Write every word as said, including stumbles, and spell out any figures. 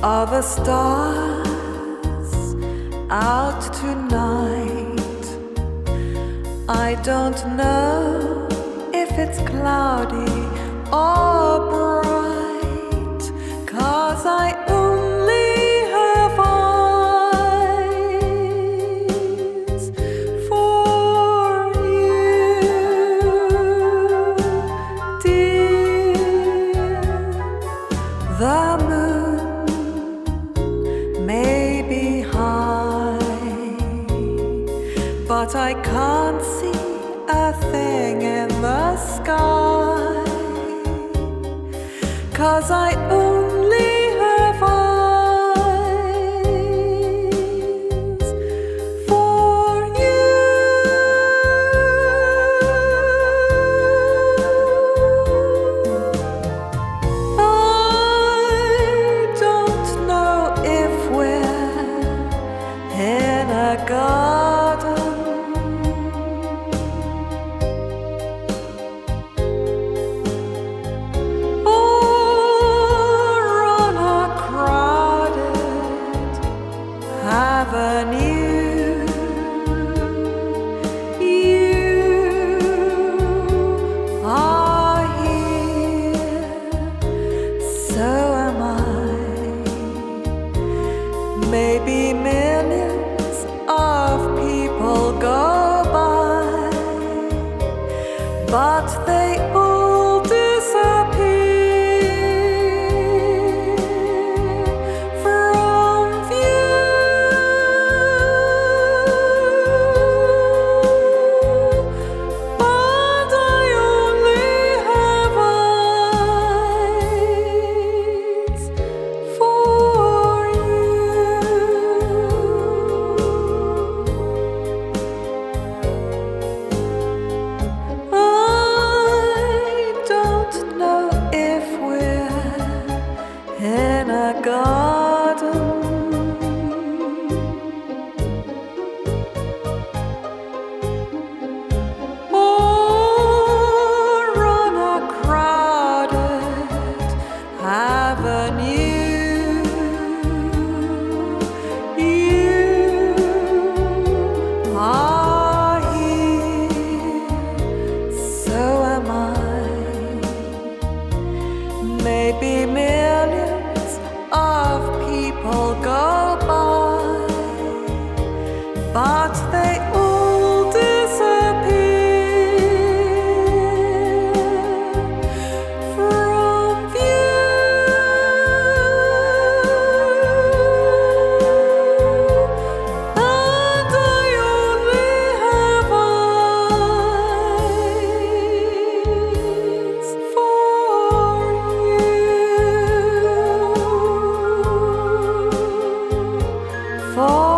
Are the stars out tonight? I don't know if it's cloudy or bright, 'cause I only have eyes for you, dear. The moon may be high, but I can't see a thing in the sky, 'cause I only have eyes for you. I don't know if we're in a garden or on a crowded avenue. You are here, so am I. Maybe millions of people go by, but they all disappear from view. But I only have eyes for you. In a garden or on a crowded avenue. You are here, so am I. Maybe millions of people go by, but they all disappear from view. And I only have eyes for you, for